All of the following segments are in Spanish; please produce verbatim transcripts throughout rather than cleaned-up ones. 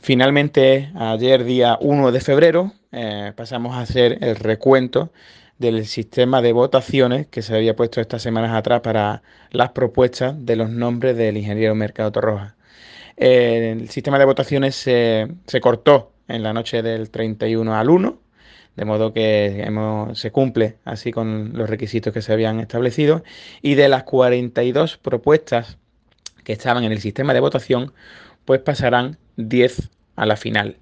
Finalmente, ayer, día uno de febrero, eh, pasamos a hacer el recuento del sistema de votaciones que se había puesto estas semanas atrás para las propuestas de los nombres del ingeniero Mercado Torroja. Eh, el sistema de votaciones se, se cortó en la noche del treinta y uno al uno, de modo que hemos- se cumple así con los requisitos que se habían establecido, y de las cuarenta y dos propuestas que estaban en el sistema de votación, pues pasarán diez a la final.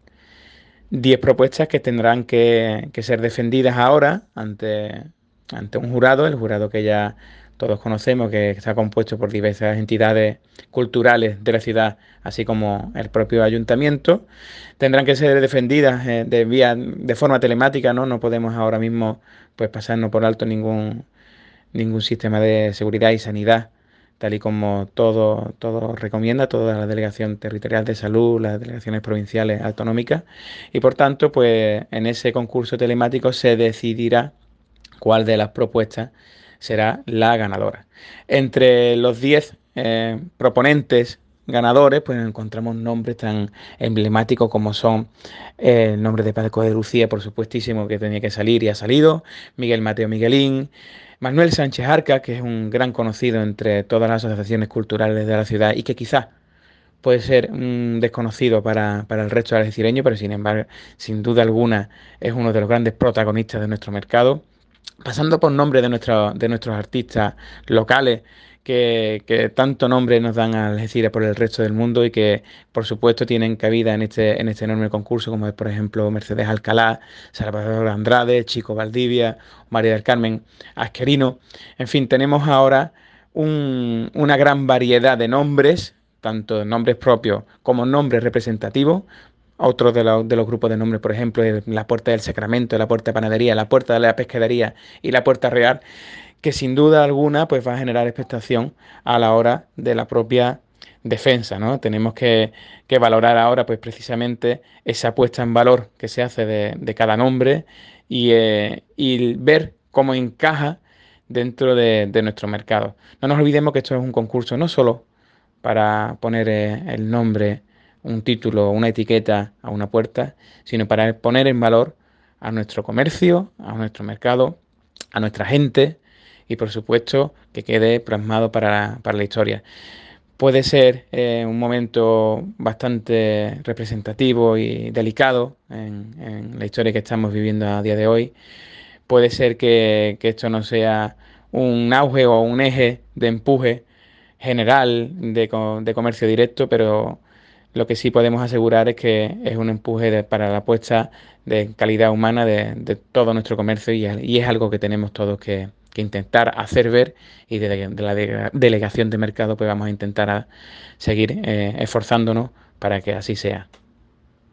Diez propuestas que tendrán que, que ser defendidas ahora ante, ante un jurado, el jurado que ya todos conocemos, que está compuesto por diversas entidades culturales de la ciudad, así como el propio ayuntamiento. Tendrán que ser defendidas eh, de vía, de forma telemática, ¿no? No podemos ahora mismo pues pasarnos por alto ningún, ningún sistema de seguridad y sanidad, tal y como todo, todo recomienda, toda la Delegación Territorial de Salud, las delegaciones provinciales autonómicas, y por tanto, pues en ese concurso telemático se decidirá cuál de las propuestas será la ganadora. Entre los diez eh, proponentes ganadores, pues encontramos nombres tan emblemáticos como son eh, el nombre de Paco de Lucía, por supuestísimo, que tenía que salir y ha salido, Miguel Mateo Miguelín, Manuel Sánchez Arca, que es un gran conocido entre todas las asociaciones culturales de la ciudad y que quizás puede ser un desconocido para, para el resto de algecireños, pero sin embargo, sin duda alguna, es uno de los grandes protagonistas de nuestro mercado, pasando por nombres de, nuestro, de nuestros artistas locales que, que tanto nombre nos dan a Algeciras por el resto del mundo y que por supuesto tienen cabida en este, en este enorme concurso, como es por ejemplo Mercedes Alcalá, Salvador Andrade, Chico Valdivia, María del Carmen Asquerino. En fin, tenemos ahora un, una gran variedad de nombres, tanto nombres propios como nombres representativos. Otro de, lo- de los grupos de nombres, por ejemplo, es la Puerta del Sacramento, la Puerta de Panadería, la Puerta de la Pescadería y la Puerta Real, que sin duda alguna pues va a generar expectación a la hora de la propia defensa, ¿no? Tenemos que, que valorar ahora pues precisamente esa puesta en valor que se hace de, de cada nombre y, eh, y ver cómo encaja dentro de, de nuestro mercado. No nos olvidemos que esto es un concurso no solo para poner eh, el nombre, un título, una etiqueta a una puerta, sino para poner en valor a nuestro comercio, a nuestro mercado, a nuestra gente y por supuesto que quede plasmado para, para la historia. Puede ser eh, un momento bastante representativo y delicado en, en la historia que estamos viviendo a día de hoy. Puede ser que, que esto no sea un auge o un eje de empuje general de, co- de comercio directo, pero lo que sí podemos asegurar es que es un empuje de- para la apuesta de calidad humana de, de todo nuestro comercio y, y es algo que tenemos todos que, que intentar hacer ver y desde de la de- delegación de mercado pues vamos a intentar a seguir eh, esforzándonos para que así sea.